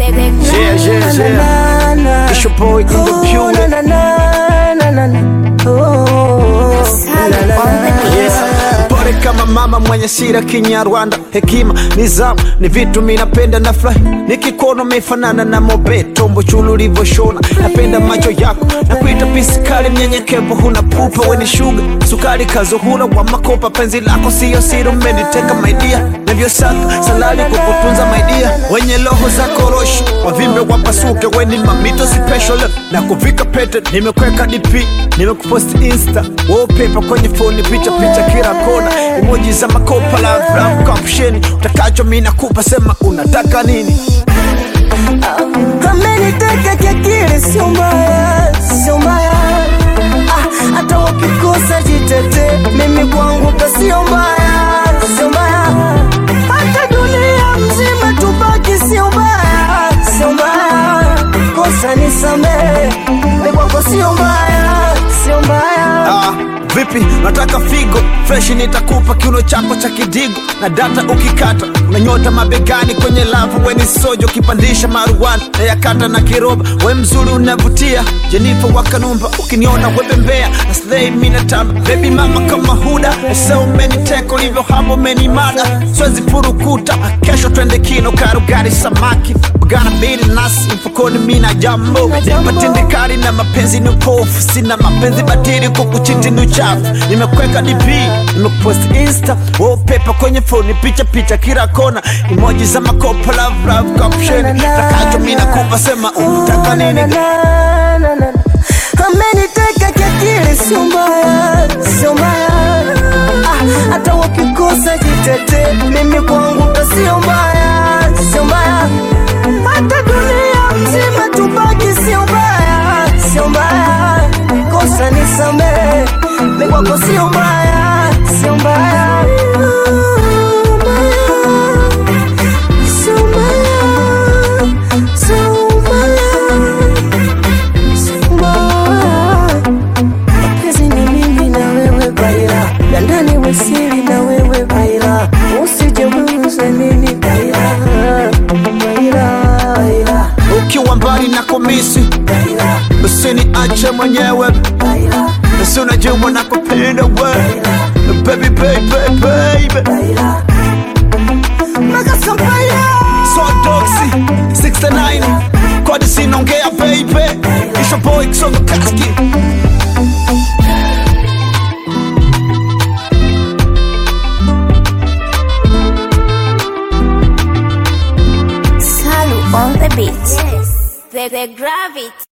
Yeah. It's your boy in the building. Pole kama mama mwenye sira Kinyarwanda. Hekima, nizamu, ni vitu minapenda na fly. Nikikono mefanana na mobe tombo chulu livo shona. Napenda macho yako, na kuita pisikali mnyenyekevu huna pupa. Weni sugar, sukari kazuhura wa makopa. Penzi lako siyo siru meniteka my dear. Navyo saka, salali kukutunza my dear. Wenye loho za korosho, wavimbe wapasuke. Weni mamito special, na kuvika pete. Nimekweka DP, nimekupost Insta. Wallpaper kwenye phone, picha kila kona. Emoji za makopa, love caption. Utakacho mina kupa, sema unataka nini. Ameniteka kiakili sio mbaya, sio mbaya. Hata wakikosa jitete, mimi kwangu sio mbaya, sio mbaya. Hata dunia mzima tubaki sio mbaya, sio mbaya. Kosa nisamehe, mimi kwangu sio mbaya, sio mbaya. Vipi, nataka figo fresh nitakupa kiuno chako cha kidigo. Na data ukikata, unanyota mabegani kwenye lavu. Weni sojo kipandisha maruwana na yakata na kiroba. We mzuri unavutia, Jennifer Wakanumba. Ukiniona webe mbea, na slay mina tamba. Baby mama kama huda, so many teko livyo habo many mada. Swezi purukuta, kesho twende kino karugari samaki. Bagana bili nasi, mfukoni mina jambo. Nepa tindikari na mapenzi ni upofu. Sina mapenzi batiri kukuchiti ni uchafu. Nimekweka DP, nimekupost Insta. Wallpaper kwenye phone, picha kila kona. Emoji za makopa, love caption. Takacho mina kupa, sema unataka nini. Ameniteka kiakili sio mbaya, sio mbaya. Hata wakikosa jitete, mimi kwangu sio mbaya, sio mbaya. Hata dunia mzima tubaki sio mbaya, sio mbaya. Kosa nisamehe, mimi kwako sio mbaya, sio mbaya. Siri na wewe baila, usije mbuze nini baila, baila. Ukiwa mbali na komisi baila, usiniache mwenyewe baila. Nasi unajua nakupenda we baby baila. Magasa baila. So Doxy 69 Kodi sinongea baby. It's your boy Xongo Kaski. On the beat, yes. The gravity.